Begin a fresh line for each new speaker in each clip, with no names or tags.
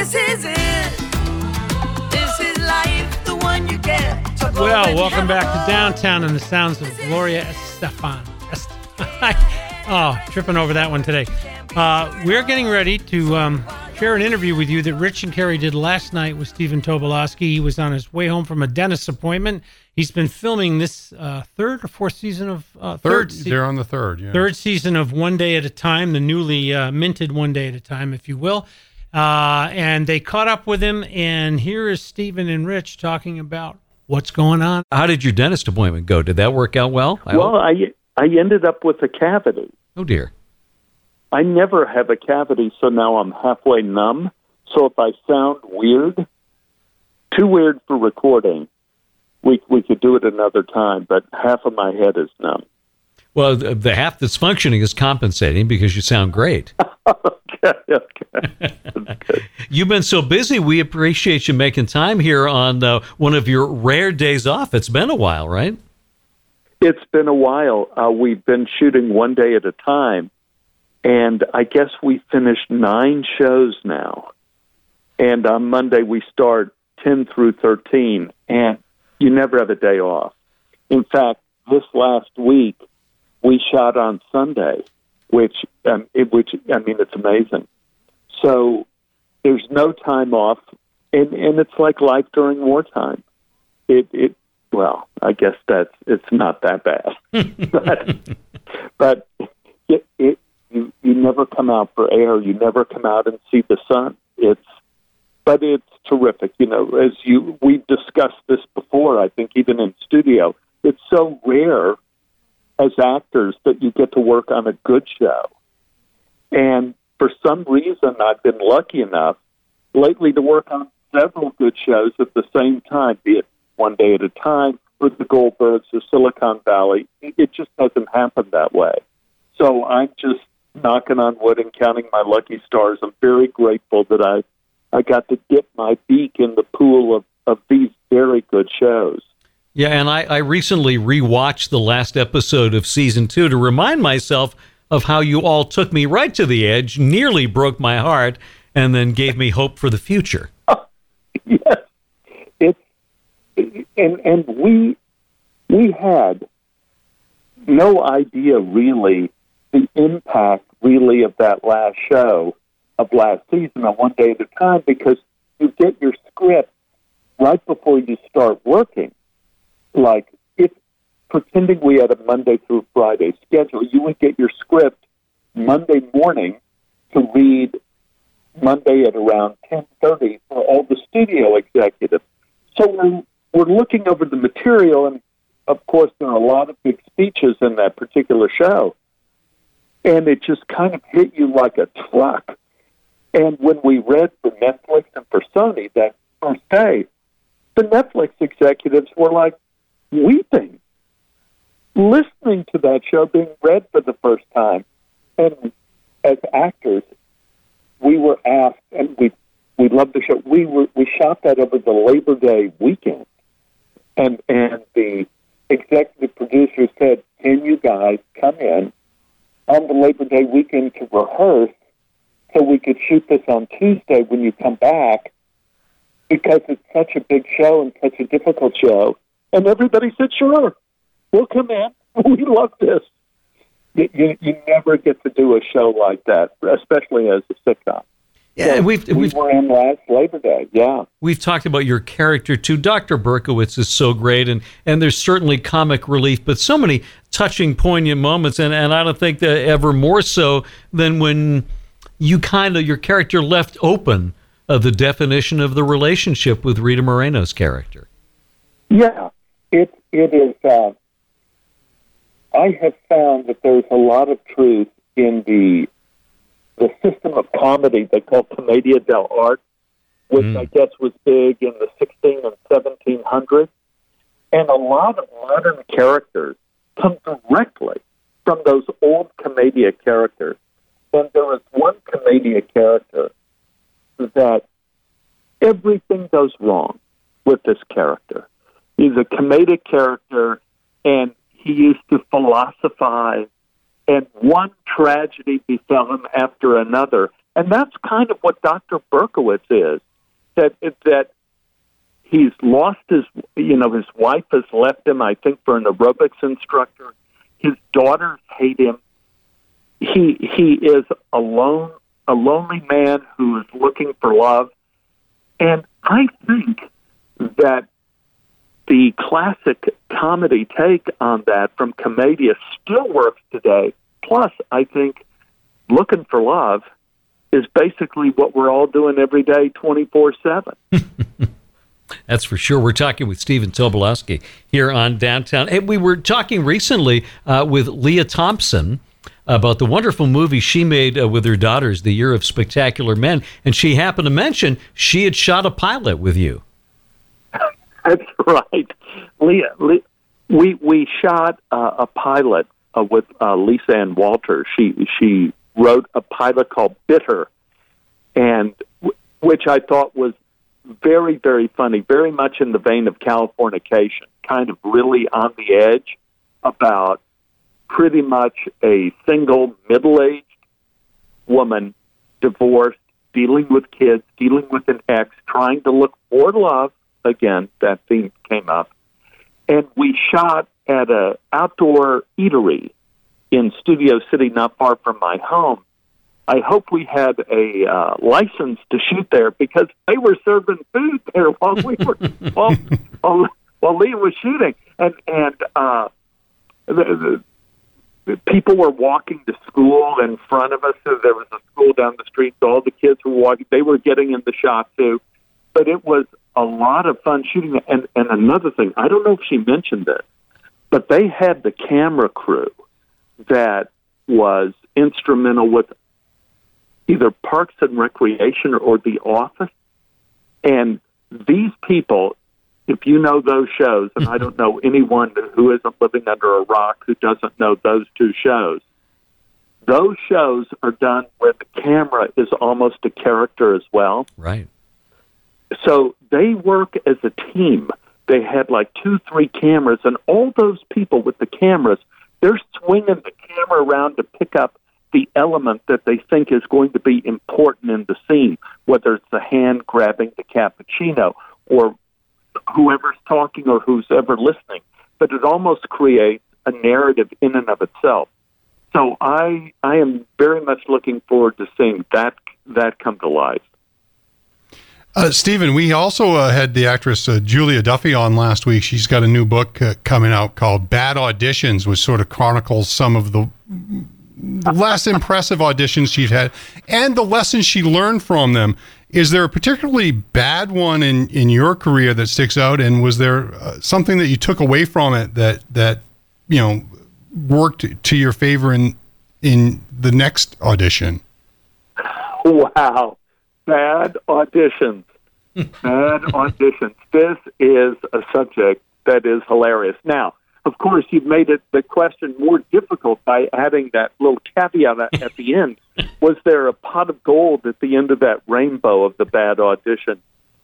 This is it. This is life, the one you get. So
well, welcome back to Downtown and the sounds of Gloria Estefan. Oh, tripping over that one today. We're getting ready to share an interview with you that Rich and Carrie did last night with Stephen Tobolowsky. He was on his way home from a dentist appointment. He's been filming this third or fourth season of
third. They're on the third. Yeah.
Third season of One Day at a Time, the newly minted One Day at a Time, if you will. And they caught up with him, and here is Stephen and Rich talking about what's going on.
How did your dentist appointment go? Did that work out well?
I ended up with a cavity.
Oh, dear.
I never have a cavity, so now I'm halfway numb. So if I sound weird, too weird for recording, we could do it another time, but half of my head is numb.
Well, the half that's functioning is compensating because you sound great.
Okay.
You've been so busy, we appreciate you making time here on one of your rare days off. It's been a while, right?
It's been a while. We've been shooting One Day at a Time, and I guess we finished 9 shows now. And on Monday we start 10 through 13, and you never have a day off. In fact, this last week we shot on Sunday, which it's amazing. So there's no time off, and it's like life during wartime. Well, I guess it's not that bad, but you never come out for air. You never come out and see the sun. But it's terrific. You know, we've discussed this before. I think even in studio, it's so rare as actors that you get to work on a good show, and for some reason, I've been lucky enough lately to work on several good shows at the same time, be it One Day at a Time, or the Goldbergs, or Silicon Valley. It just doesn't happen that way. So I'm just knocking on wood and counting my lucky stars. I'm very grateful that I got to dip my beak in the pool of these very good shows.
Yeah, and I recently rewatched the last episode of Season 2 to remind myself of how you all took me right to the edge, nearly broke my heart, and then gave me hope for the future.
Yes. And we had no idea really the impact really of that last show of last season on One Day at a Time, because you get your script right before you start working. Like, if pretending we had a Monday through Friday schedule, you would get your script Monday morning to read Monday at around 10:30 for all the studio executives. So we're looking over the material, and of course there are a lot of big speeches in that particular show, and it just kind of hit you like a truck. And when we read for Netflix and for Sony that first day, the Netflix executives were like weeping, listening to that show being read for the first time. And as actors, we were asked, and we loved the show. We shot that over the Labor Day weekend, and the executive producer said, "Can you guys come in on the Labor Day weekend to rehearse so we could shoot this on Tuesday when you come back, because it's such a big show and such a difficult show?" And everybody said, "Sure, we'll come in. We love this." You never get to do a show like that, especially as a sitcom.
Yeah,
so
we
were in last Labor Day, yeah.
We've talked about your character, too. Dr. Berkowitz is so great, and there's certainly comic relief, but so many touching, poignant moments, and I don't think that ever more so than when you your character left open the definition of the relationship with Rita Moreno's character.
Yeah, it is. I have found that there's a lot of truth in the system of comedy they call Commedia dell'arte, which I guess was big in the 16 and 1700s. And a lot of modern characters come directly from those old Commedia characters. And there is one Commedia character that everything goes wrong with this character. He's a comedic character, and he used to philosophize, and one tragedy befell him after another. And that's kind of what Dr. Berkowitz is, that he's lost his wife has left him, I think, for an aerobics instructor. His daughters hate him. He is a lonely man who is looking for love. And I think that the classic comedy take on that from Commedia still works today. Plus, I think looking for love is basically what we're all doing every day, 24/7.
That's for sure. We're talking with Stephen Tobolowsky here on Downtown. Hey, we were talking recently with Leah Thompson about the wonderful movie she made with her daughters, The Year of Spectacular Men, and she happened to mention she had shot a pilot with you.
That's right. Leah, we shot a pilot with Lisa Ann Walter. She wrote a pilot called Bitter, and which I thought was very, very funny, very much in the vein of Californication, kind of really on the edge about pretty much a single middle-aged woman, divorced, dealing with kids, dealing with an ex, trying to look for love. Again, that theme came up. And we shot at an outdoor eatery in Studio City, not far from my home. I hope we had a license to shoot there because they were serving food there while we were while Leah was shooting, and the people were walking to school in front of us. So there was a school down the street, so all the kids were walking. They were getting in the shot too, but it was a lot of fun shooting. And another thing, I don't know if she mentioned it, but they had the camera crew that was instrumental with either Parks and Recreation or The Office. And these people, if you know those shows, and I don't know anyone who isn't living under a rock who doesn't know those two shows, those shows are done where the camera is almost a character as well.
Right.
So they work as a team. They had like 2-3 cameras, and all those people with the cameras, they're swinging the camera around to pick up the element that they think is going to be important in the scene, whether it's the hand grabbing the cappuccino or whoever's talking or who's ever listening. But it almost creates a narrative in and of itself. So I am very much looking forward to seeing that come to life.
Stephen, we also had the actress Julia Duffy on last week. She's got a new book coming out called Bad Auditions, which sort of chronicles some of the less impressive auditions she's had and the lessons she learned from them. Is there a particularly bad one in your career that sticks out? And was there something that you took away from it that worked to your favor in the next audition?
Wow. Bad auditions. Bad auditions. This is a subject that is hilarious. Now, of course, you've made the question more difficult by adding that little caveat at the end. Was there a pot of gold at the end of that rainbow of the bad audition?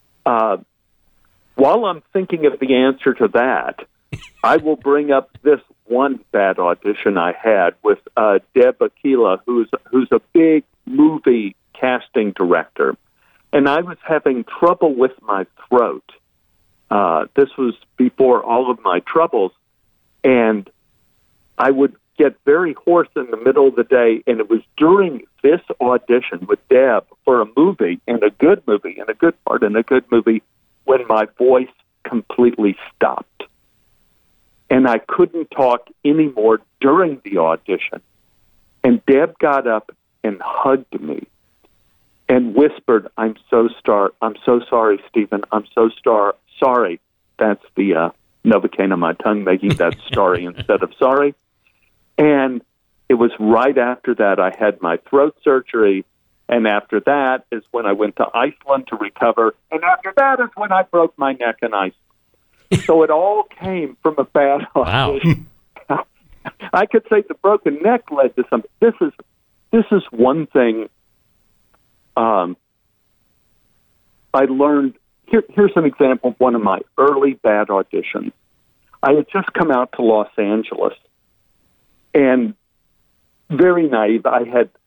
While I'm thinking of the answer to that, I will bring up this one bad audition I had with Deb Aquila, who's a big movie casting director. And I was having trouble with my throat. This was before all of my troubles. And I would get very hoarse in the middle of the day, and it was during this audition with Deb for a movie, and a good movie, and a good part in a good movie, when my voice completely stopped. And I couldn't talk anymore during the audition. And Deb got up and hugged me and whispered, I'm so sorry, Stephen. I'm so sorry. That's the Novocaine on my tongue, making that sorry instead of sorry. And it was right after that I had my throat surgery, and after that is when I went to Iceland to recover, and after that is when I broke my neck in Iceland. So it all came from a bad audition. Wow. I could say the broken neck led to something. This is one thing I learned. Here's an example of one of my early bad auditions. I had just come out to Los Angeles, and very naive, I had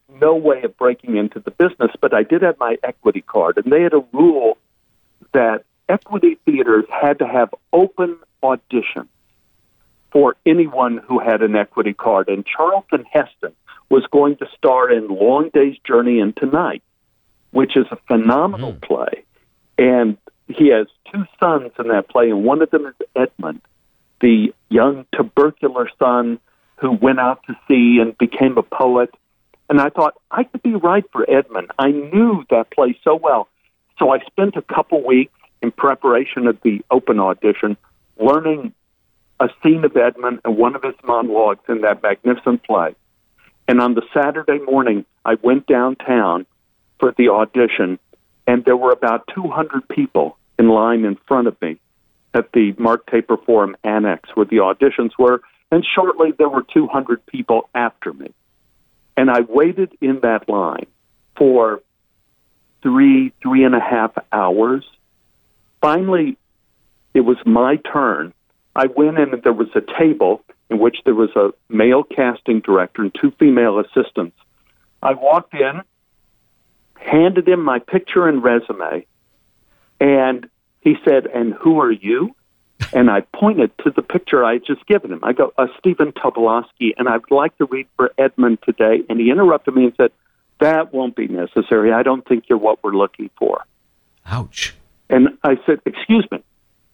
no way of breaking into the business, but I did have my equity card, and they had a rule that equity theaters had to have open auditions for anyone who had an equity card. And Charlton Heston was going to star in Long Day's Journey into Night, which is a phenomenal play. And he has two sons in that play, and one of them is Edmund, the young tubercular son who went out to sea and became a poet. And I thought, I could be right for Edmund. I knew that play so well. So I spent a couple weeks in preparation of the open audition learning a scene of Edmund and one of his monologues in that magnificent play. And on the Saturday morning, I went downtown for the audition, and there were about 200 people in line in front of me at the Mark Taper Forum Annex where the auditions were, and shortly there were 200 people after me. And I waited in that line for 3.5 hours. Finally, it was my turn. I went in and there was a table in which there was a male casting director and two female assistants. I walked in, handed him my picture and resume, and he said, "And who are you?" And I pointed to the picture I had just given him. I go, "Stephen Tobolowsky, and I'd like to read for Edmund today." And he interrupted me and said, "That won't be necessary. I don't think you're what we're looking for."
Ouch.
And I said, "Excuse me,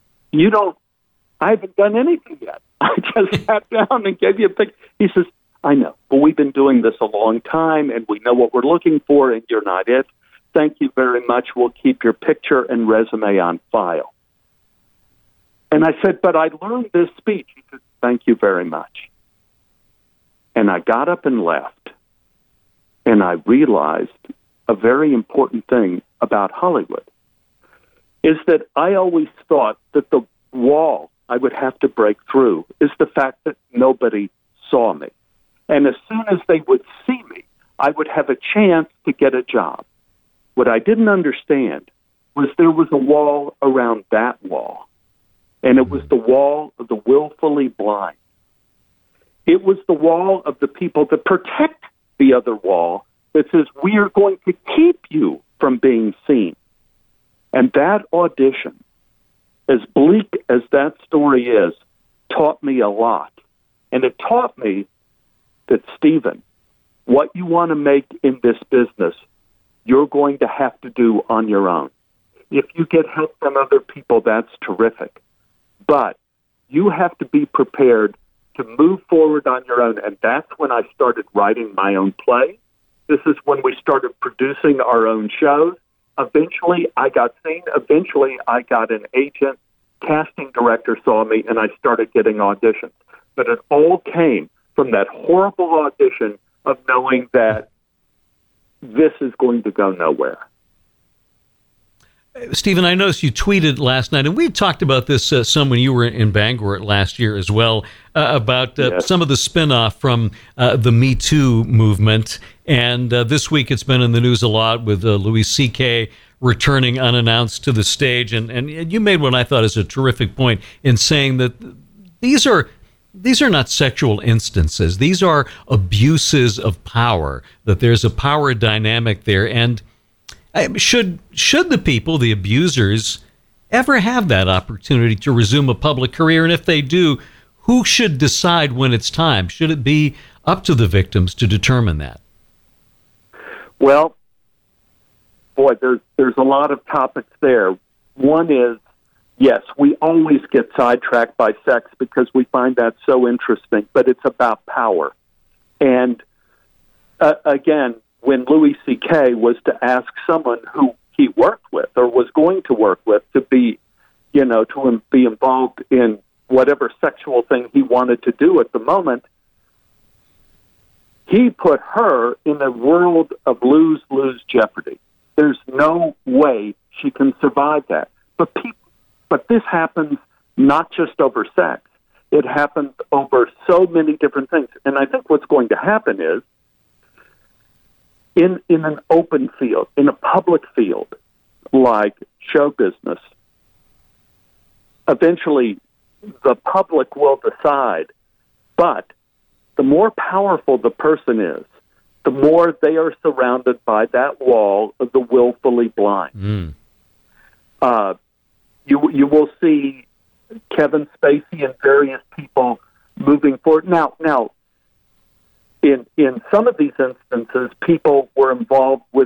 I haven't done anything yet. I just sat down and gave you a picture." He says, "I know, but we've been doing this a long time, and we know what we're looking for, and you're not it. Thank you very much. We'll keep your picture and resume on file." And I said, "But I learned this speech." He said, "Thank you very much." And I got up and left, and I realized a very important thing about Hollywood is that I always thought that the wall I would have to break through is the fact that nobody saw me. And as soon as they would see me, I would have a chance to get a job. What I didn't understand was there was a wall around that wall, and it was the wall of the willfully blind. It was the wall of the people that protect the other wall that says, "We are going to keep you from being seen." And that audition, as bleak as that story is, taught me a lot. And it taught me that, Stephen, what you want to make in this business, you're going to have to do on your own. If you get help from other people, that's terrific. But you have to be prepared to move forward on your own. And that's when I started writing my own play. This is when we started producing our own shows. Eventually, I got seen. Eventually, I got an agent. Casting director saw me, and I started getting auditions. But it all came from that horrible audition of knowing that this is going to go nowhere.
Stephen, I noticed you tweeted last night, and we talked about this some when you were in Bangor last year as well, about
Yes.
some of the spinoff from the Me Too movement. And this week it's been in the news a lot with Louis C.K. returning unannounced to the stage. And you made what I thought is a terrific point in saying that these are not sexual instances. These are abuses of power, that there's a power dynamic there. And should the people, the abusers, ever have that opportunity to resume a public career? And if they do, who should decide when it's time? Should it be up to the victims to determine that?
Well, boy, there's a lot of topics there. One is, yes, we always get sidetracked by sex because we find that so interesting, but it's about power. And again, when Louis C.K. was to ask someone who he worked with or was going to work with to be, to be involved in whatever sexual thing he wanted to do at the moment, he put her in a world of lose-lose jeopardy. There's no way she can survive that. But this happens not just over sex. It happens over so many different things. And I think what's going to happen is, in an open field, in a public field, like show business, eventually the public will decide. But the more powerful the person is, the more they are surrounded by that wall of the willfully blind. You will see Kevin Spacey and various people moving forward. Now, in some of these instances, people were involved with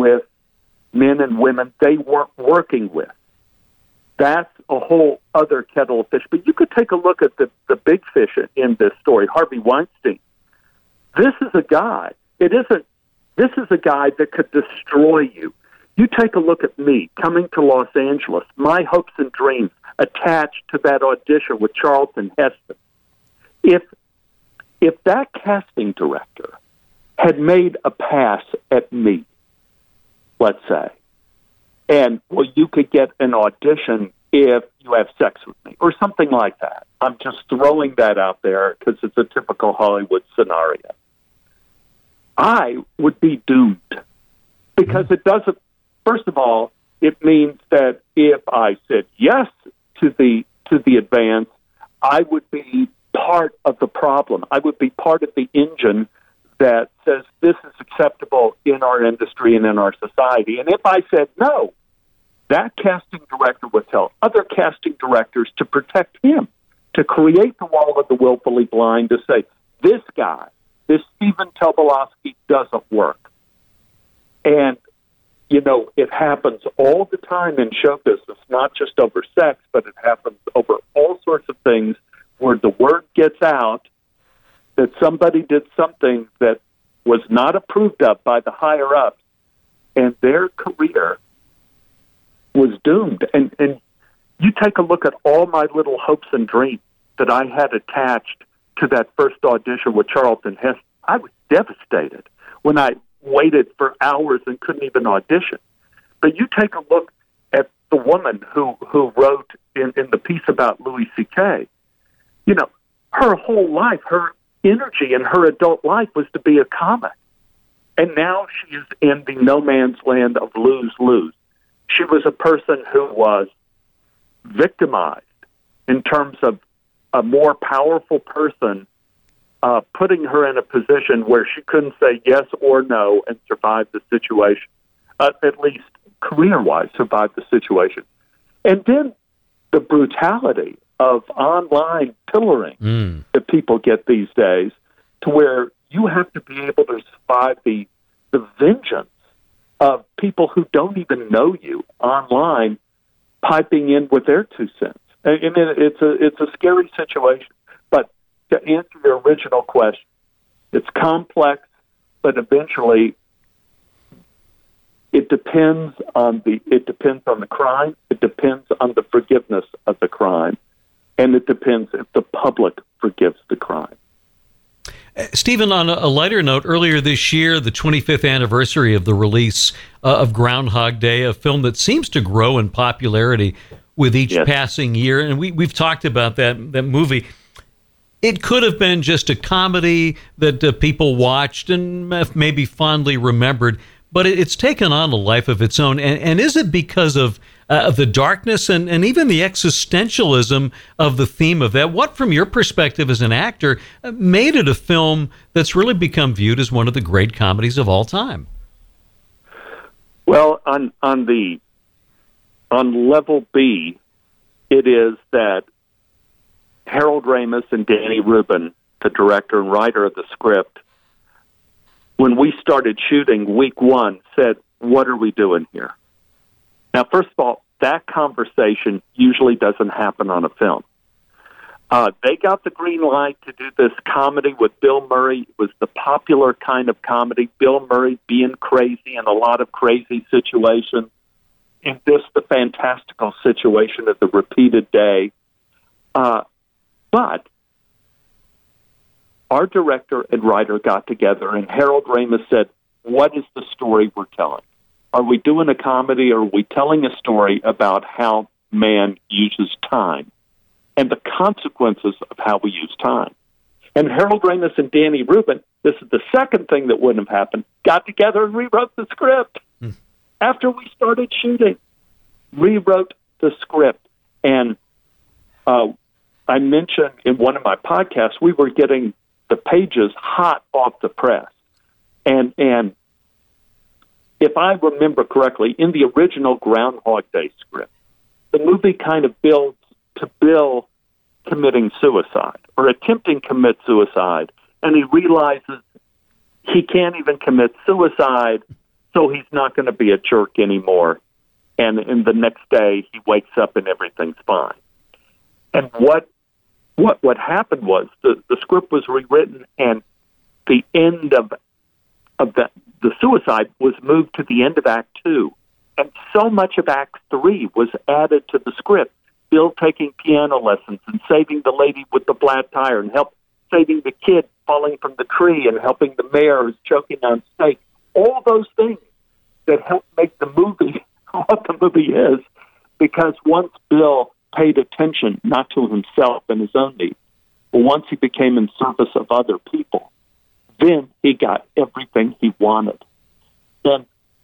men and women they weren't working with. That's a whole other kettle of fish. But you could take a look at the big fish in this story, Harvey Weinstein. This is a guy. This is a guy that could destroy you. You take a look at me coming to Los Angeles, my hopes and dreams attached to that audition with Charlton Heston. If that casting director had made a pass at me, let's say, and, well, you could get an audition if you have sex with me, or something like that. I'm just throwing that out there because it's a typical Hollywood scenario. I would be doomed because it doesn't, first of all, it means that if I said yes to the advance, I would be part of the problem. I would be part of the engine that says this is acceptable in our industry and in our society. And if I said no, that casting director would tell other casting directors to protect him, to create the wall of the willfully blind, to say, this guy, this Stephen Tobolowsky doesn't work. And, you know, it happens all the time in show business, not just over sex, but it happens over all sorts of things where the word gets out that somebody did something that was not approved of by the higher-ups, and their career was doomed. And you take a look at all my little hopes and dreams that I had attached to that first audition with Charlton Heston. I was devastated when I waited for hours and couldn't even audition. But you take a look at the woman who wrote in the piece about Louis C.K., you know, her whole life, her energy in her adult life was to be a comic. And now she is in the no man's land of lose-lose. She was a person who was victimized in terms of a more powerful person putting her in a position where she couldn't say yes or no and survive the situation, at least career-wise, survive the situation. And then the brutality of online pillaring that people get these days, to where you have to be able to survive the vengeance of people who don't even know you online, piping in with their 2 cents. And it's a scary situation. But to answer your original question, it's complex, but eventually it depends on the crime, it depends on the forgiveness of the crime, and it depends if the public forgives the crime.
Stephen, on a lighter note, earlier this year, the 25th anniversary of the release of Groundhog Day, a film that seems to grow in popularity with each passing year, and we've talked about that movie. It could have been just a comedy that people watched and maybe fondly remembered, but it's taken on a life of its own. And is it because of the darkness and even the existentialism of the theme of that? What, from your perspective as an actor, made it a film that's really become viewed as one of the great comedies of all time?
Well, on level B, it is that Harold Ramis and Danny Rubin, the director and writer of the script, when we started shooting week 1, said, "What are we doing here?" Now, first of all, that conversation usually doesn't happen on a film. They got the green light to do this comedy with Bill Murray. It was the popular kind of comedy, Bill Murray being crazy in a lot of crazy situations, and this the fantastical situation of the repeated day. But our director and writer got together, and Harold Ramis said, "What is the story we're telling? Are we doing a comedy, or are we telling a story about how man uses time and the consequences of how we use time?" And Harold Ramis and Danny Rubin, this is the second thing that wouldn't have happened, got together and rewrote the script. After we started shooting, rewrote the script. And I mentioned in one of my podcasts, we were getting the pages hot off the press. And if I remember correctly, in the original Groundhog Day script, the movie kind of builds to Bill committing suicide or attempting to commit suicide, and he realizes he can't even commit suicide, so he's not going to be a jerk anymore. And in the next day, he wakes up and everything's fine. And what happened was the script was rewritten, and the end of the suicide was moved to the end of Act 2. And so much of Act 3 was added to the script. Bill taking piano lessons and saving the lady with the flat tire and saving the kid falling from the tree and helping the mayor who's choking on steak. All those things that help make the movie what the movie is, because once Bill paid attention not to himself and his own needs, but once he became in service of other people, then he got everything he wanted. And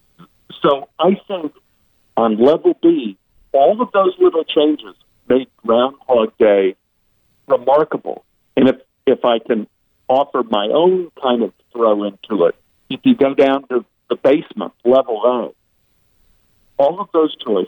so I think on level B, all of those little changes made Groundhog Day remarkable. And if I can offer my own kind of throw into it, if you go down to the basement, level A, all of those choices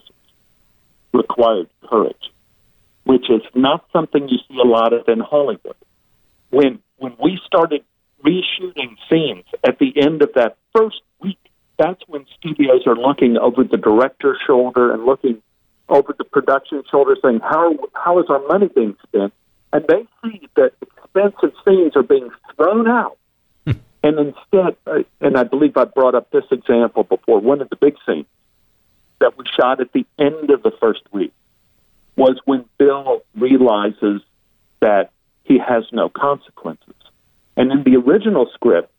required courage, which is not something you see a lot of in Hollywood. When we started reshooting scenes at the end of that first week, that's when studios are looking over the director's shoulder and looking over the production shoulder saying, how is our money being spent? And they see that expensive scenes are being thrown out. And instead, and I believe I brought up this example before, one of the big scenes that was shot at the end of the first week was when Bill realizes that he has no consequences. And in the original script,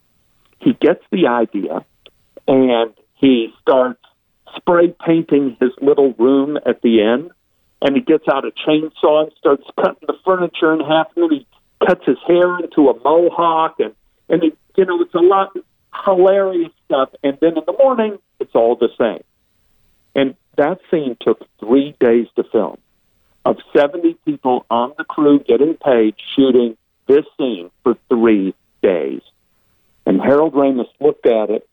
he gets the idea and he starts spray painting his little room at the end, and he gets out a chainsaw and starts cutting the furniture in half, and then he cuts his hair into a mohawk, and it, it's a lot of hilarious stuff. And then in the morning, it's all the same. And that scene took 3 days to film, of 70 people on the crew getting paid shooting this scene for 3 days. And Harold Ramis looked at it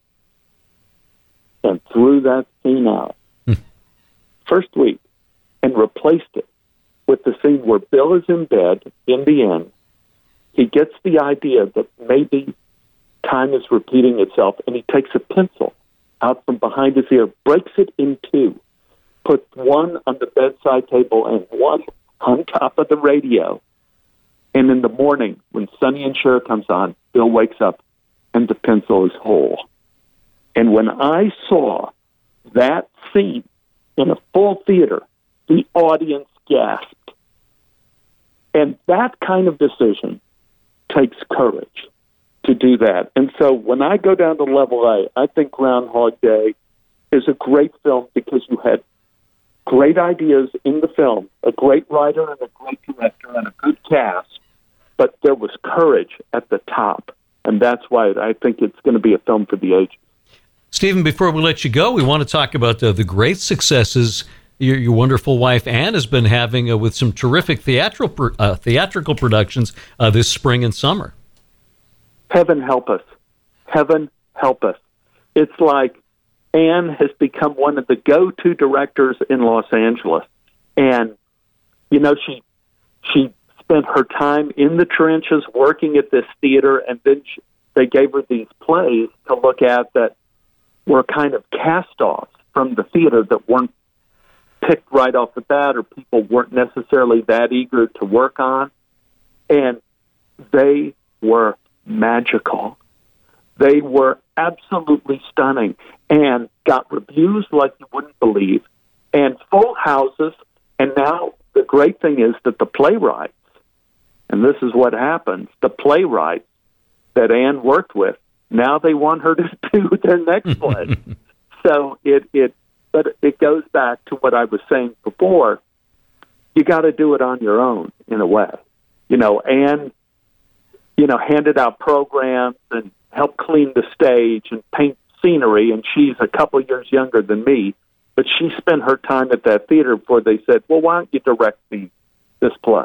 and threw that scene out first week and replaced it with the scene where Bill is in bed in the end. He gets the idea that maybe time is repeating itself, and he takes a pencil out from behind his ear, breaks it in two, puts one on the bedside table and one on top of the radio. And in the morning, when Sonny and Cher comes on, Bill wakes up and the pencil is whole. And when I saw that scene in a full theater, the audience gasped. And that kind of decision takes courage to do that. And so when I go down to level A, I think Groundhog Day is a great film because you had great ideas in the film, a great writer and a great director and a good cast, but there was courage at the top. And that's why I think it's going to be a film for the ages.
Stephen, before we let you go, we want to talk about the great successes your wonderful wife Ann has been having with some terrific theatrical productions this spring and summer.
Heaven help us. Heaven help us. It's like Ann has become one of the go-to directors in Los Angeles. And, she spent her time in the trenches working at this theater, and then they gave her these plays to look at that were kind of cast-offs from the theater that weren't picked right off the bat or people weren't necessarily that eager to work on. And they were magical. They were absolutely stunning and got reviews like you wouldn't believe and full houses. And now the great thing is that the playwrights, and this is what happens, the playwrights that Ann worked with, now they want her to do their next play. So but it goes back to what I was saying before. You got to do it on your own in a way. Ann, handed out programs and helped clean the stage and paint scenery, and she's a couple years younger than me, but she spent her time at that theater before they said, well, why don't you direct this play?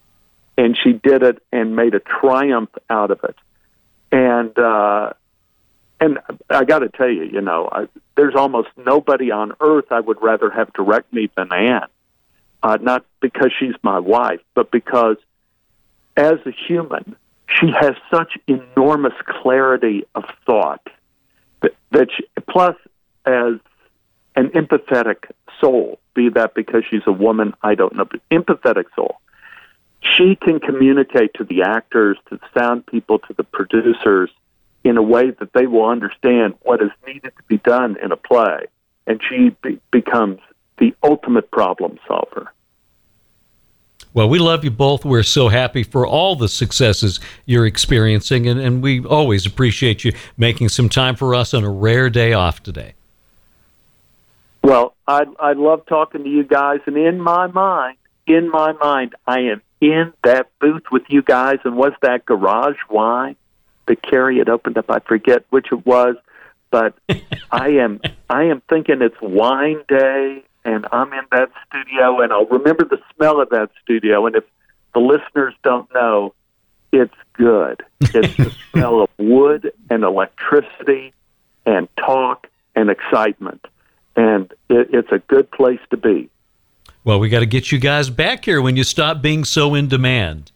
And she did it and made a triumph out of it. And and I got to tell you, there's almost nobody on earth I would rather have direct me than Ann. Not because she's my wife, but because as a human, she has such enormous clarity of thought plus as an empathetic soul, be that because she's a woman, I don't know, but empathetic soul. She can communicate to the actors, to the sound people, to the producers in a way that they will understand what is needed to be done in a play. And she becomes the ultimate problem solver.
Well, we love you both. We're so happy for all the successes you're experiencing, and we always appreciate you making some time for us on a rare day off today.
Well, I love talking to you guys, and in my mind, I am in that booth with you guys, and was that Garage Wine that Carrie had opened up? I forget which it was, but I am thinking it's wine day, and I'm in that studio, and I'll remember the smell of that studio. And if the listeners don't know, it's good. It's the smell of wood and electricity and talk and excitement. And it's a good place to be.
Well, we got to get you guys back here when you stop being so in demand.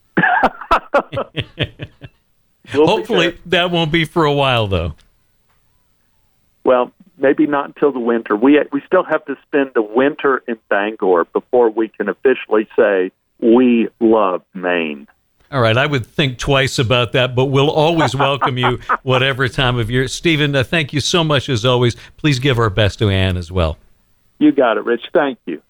Hopefully that won't be for a while, though.
Well, maybe not until the winter. We still have to spend the winter in Bangor before we can officially say we love Maine.
All right, I would think twice about that, but we'll always welcome you whatever time of year. Stephen, thank you so much as always. Please give our best to Ann as well.
You got it, Rich. Thank you.